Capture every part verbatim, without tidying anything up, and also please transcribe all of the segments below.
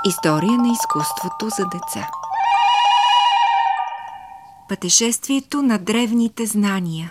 История на изкуството за деца. Пътешествието на древните знания.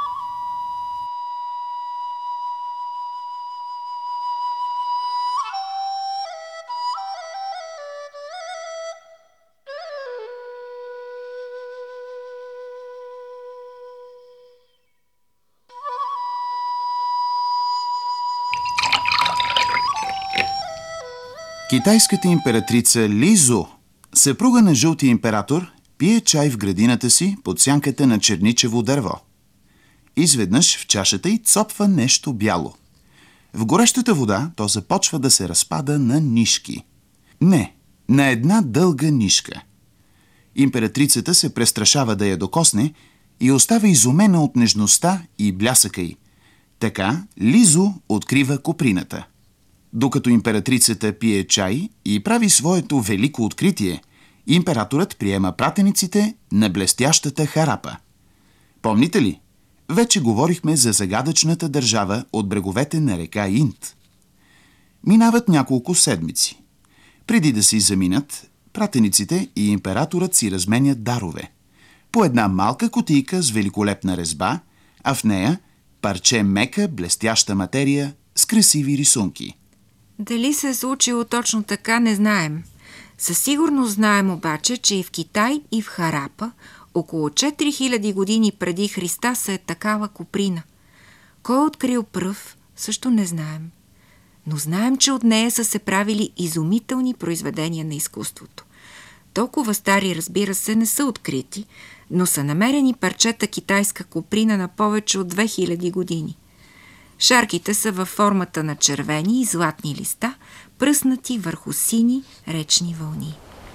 Китайската императрица Ли Зу, съпруга на жълтия император, пие чай в градината си под сянката на черничево дърво. Изведнъж в чашата й цопва нещо бяло. В горещата вода то започва да се разпада на нишки. Не, на една дълга нишка. Императрицата се престрашава да я докосне и остава изумена от нежността и блясъка й. Така Ли Зу открива коприната. Докато императрицата пие чай и прави своето велико откритие, императорът приема пратениците на блестящата Харапа. Помните ли? Вече говорихме за загадъчната държава от бреговете на река Инд. Минават няколко седмици. Преди да си заминат, пратениците и императорът си разменят дарове. По една малка кутийка с великолепна резба, а в нея парче мека, блестяща материя с красиви рисунки. Дали се е случило точно така, не знаем. Със сигурност знаем обаче, че и в Китай, и в Харапа, около четири хиляди години преди Христа са е такава коприна. Кой е открил пръв, също не знаем. Но знаем, че от нея са се правили изумителни произведения на изкуството. Толкова стари, разбира се, не са открити, но са намерени парчета китайска коприна на повече от две хиляди години. Шарките са във формата на червени и златни листа, пръснати върху сини речни вълни.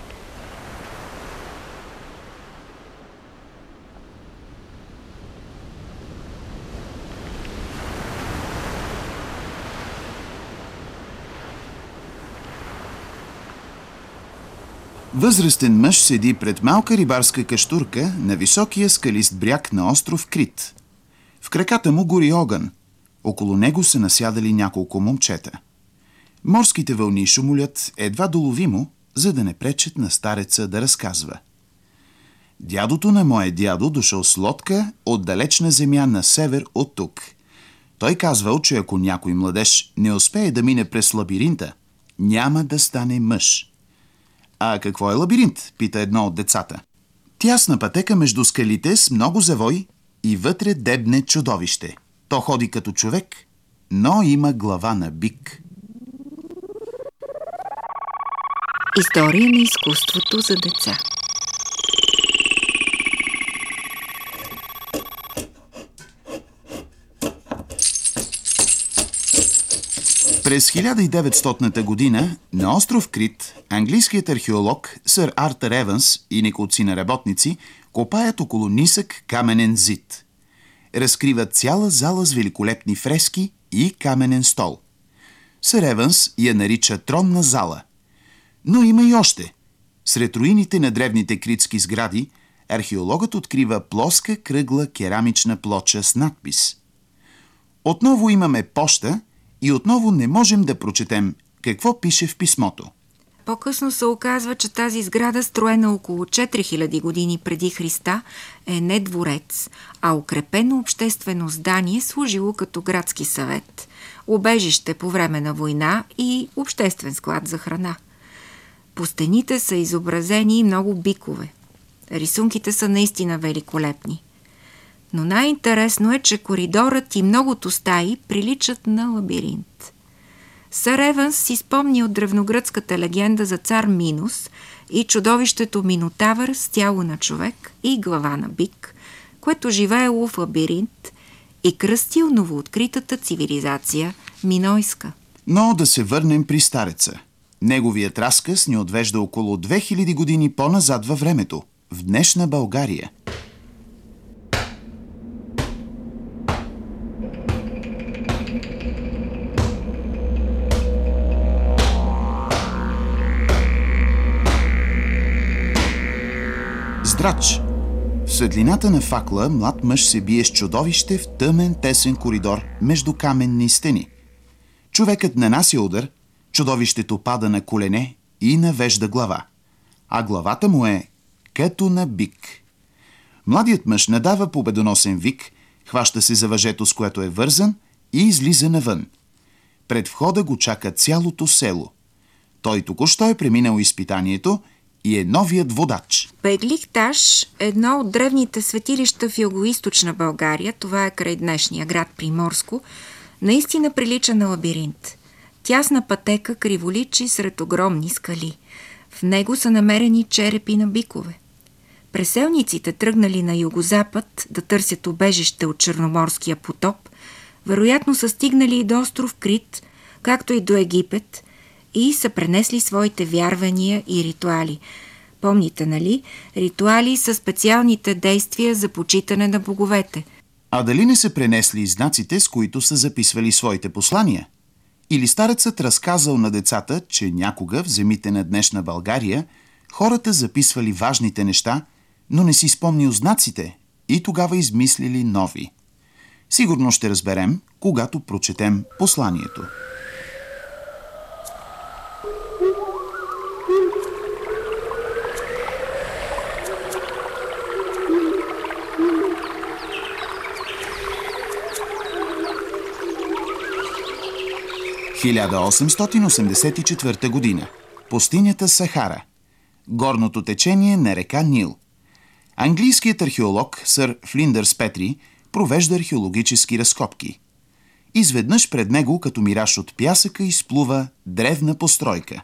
Възрастен мъж седи пред малка рибарска каштурка на високия скалист бряг на остров Крит. В краката му гори огън. Около него са насядали няколко момчета. Морските вълни шумолят едва доловимо, за да не пречат на стареца да разказва. Дядото на моя дядо дошъл с лодка от далечна земя на север от тук. Той казвал, че ако някой младеж не успее да мине през лабиринта, няма да стане мъж. А какво е лабиринт? Пита едно от децата. Тясна пътека между скалите с много завой и вътре дебне чудовище. То ходи като човек, но има глава на бик. История на изкуството за деца. През хиляда и деветстотната година на остров Крит английският археолог сър Артър Еванс и неколцина работници копаят около нисък каменен зид. Разкриват цяла зала с великолепни фрески и каменен стол. Сър Еванс я нарича тронна зала. Но има и още. Сред руините на древните критски сгради археологът открива плоска кръгла керамична плоча с надпис. Отново имаме поща и отново не можем да прочетем какво пише в писмото. По-късно се оказва, че тази сграда, строена около четири хиляди години преди Христа, е не дворец, а укрепено обществено здание, служило като градски съвет, убежище по време на война и обществен склад за храна. По стените са изобразени и много бикове. Рисунките са наистина великолепни. Но най-интересно е, че коридорът и многото стаи приличат на лабиринт. Сър Еванс си спомни от древногръцката легенда за цар Минос и чудовището Минотавър с тяло на човек и глава на бик, което живеело в лабиринт и кръстил новооткритата цивилизация Минойска. Но да се върнем при стареца. Неговият разказ ни отвежда около две хиляди години по-назад във времето, в днешна България. Здрач! В светлината на факла млад мъж се бие с чудовище в тъмен тесен коридор между каменни стени. Човекът нанася удар, чудовището пада на колене и навежда глава, а главата му е като на бик. Младият мъж надава победоносен вик, хваща се за въжето, с което е вързан, и излиза навън. Пред входа го чака цялото село. Той току-що е преминал изпитанието и е новият водач. Бегликташ, едно от древните светилища в югоизточна България, това е край днешния град Приморско, наистина прилича на лабиринт. Тясна пътека криволичи сред огромни скали. В него са намерени черепи на бикове. Преселниците, тръгнали на югозапад да търсят убежище от Черноморския потоп, вероятно са стигнали и до остров Крит, както и до Египет, и са пренесли своите вярвания и ритуали. Помните, нали? Ритуали са специалните действия за почитане на боговете. А дали не са пренесли и знаците, с които са записвали своите послания? Или старецът разказал на децата, че някога в земите на днешна България хората записвали важните неща, но не си спомнил знаците и тогава измислили нови. Сигурно ще разберем, когато прочетем посланието. хиляда осемстотин осемдесет и четвърта година. Пустинята Сахара. Горното течение на река Нил. Английският археолог сър Флиндърс Петри провежда археологически разкопки. Изведнъж пред него, като мираж от пясъка, изплува древна постройка.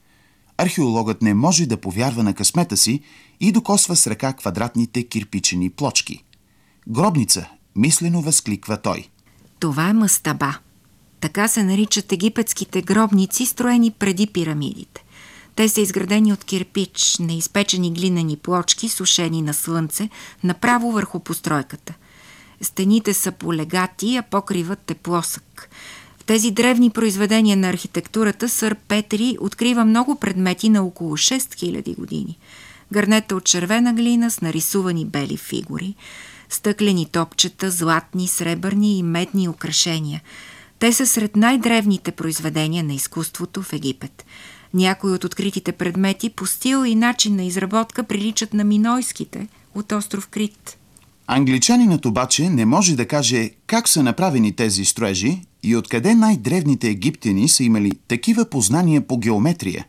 Археологът не може да повярва на късмета си и докосва с ръка квадратните кирпичени плочки. Гробница, мислено възкликва той. Това е мастаба. Така се наричат египетските гробници, строени преди пирамидите. Те са изградени от кирпич, неизпечени глинени плочки, сушени на слънце, направо върху постройката. Стените са полегати, а покривът е плосък. В тези древни произведения на архитектурата сър Петри открива много предмети на около шест хиляди години. Гърнета от червена глина с нарисувани бели фигури, стъклени топчета, златни, сребърни и медни украшения. Те са сред най-древните произведения на изкуството в Египет. Някои от откритите предмети по стил и начин на изработка приличат на минойските от остров Крит. Англичанинът обаче не може да каже как са направени тези строежи и откъде най-древните египтяни са имали такива познания по геометрия.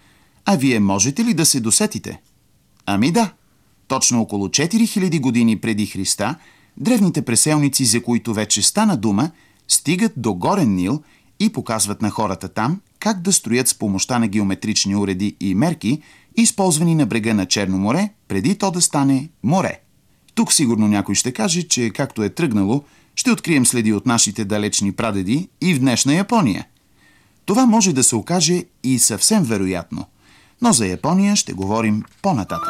А вие можете ли да се досетите? Ами да, точно около четири хиляди години преди Христа, древните преселници, за които вече стана дума, стигат до горен Нил и показват на хората там как да строят с помощта на геометрични уреди и мерки, използвани на брега на Черно море, преди то да стане море. Тук сигурно някой ще каже, че както е тръгнало, ще открием следи от нашите далечни прадеди и в днешна Япония. Това може да се окаже и съвсем вероятно, но за Япония ще говорим по-нататък.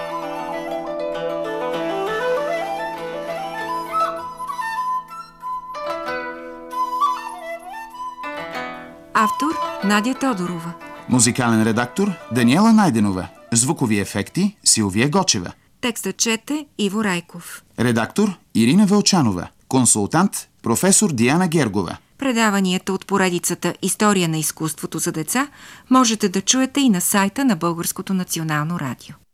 Автор Надя Тодорова. Музикален редактор Даниела Найденова. Звукови ефекти Силвия Гочева. Текста чете Иво Райков. Редактор Ирина Вълчанова. Консултант професор Диана Гергова. Предаванията от поредицата История на изкуството за деца можете да чуете и на сайта на Българското национално радио.